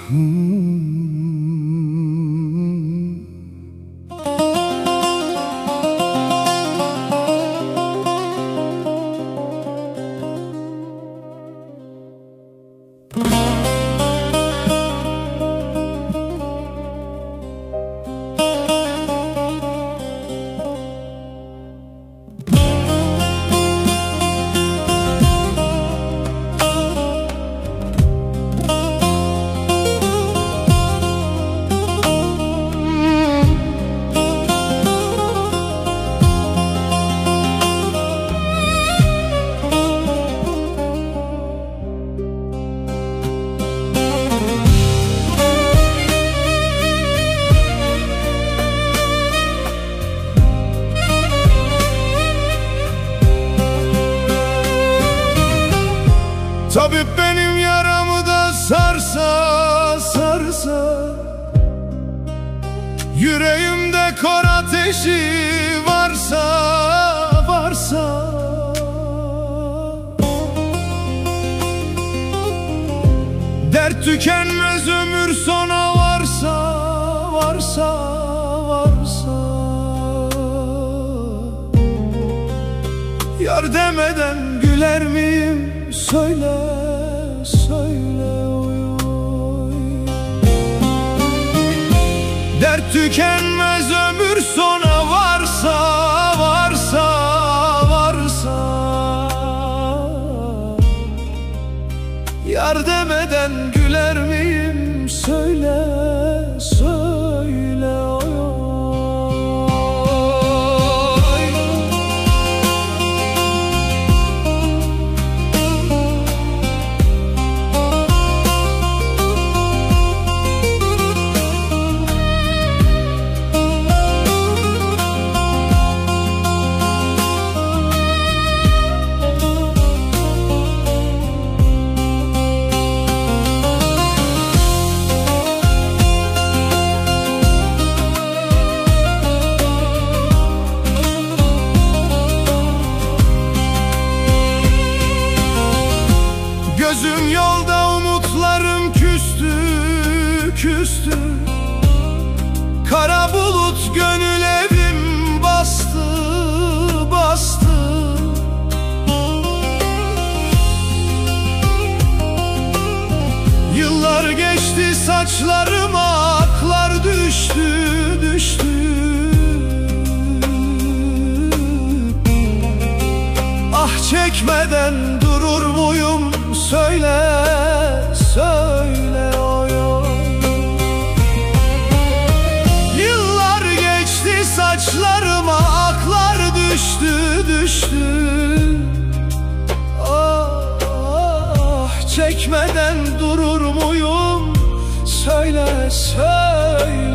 Tabip benim yaramı da sarsa sarsa, yüreğimde kor ateşi varsa varsa, dert tükenmez ömür sona varsa varsa varsa, yar demeden güler miyim? Söyle, söyle oy oy. Dert tükenmez ömür sona varsa varsa varsa, yar demeden güler miyim? Söyle, söyle oy oy. Gözüm yolda, umutlarım küstü, küstü. Kara bulut gönül evim bastı, bastı. Yıllar geçti, saçlarıma aklar düştü, düştü. Ah çekmeden durur muyum? Söyle, söyle oy oy. Yıllar geçti, saçlarıma aklar düştü, düştü. Ah çekmeden durur muyum? Söyle, söyle.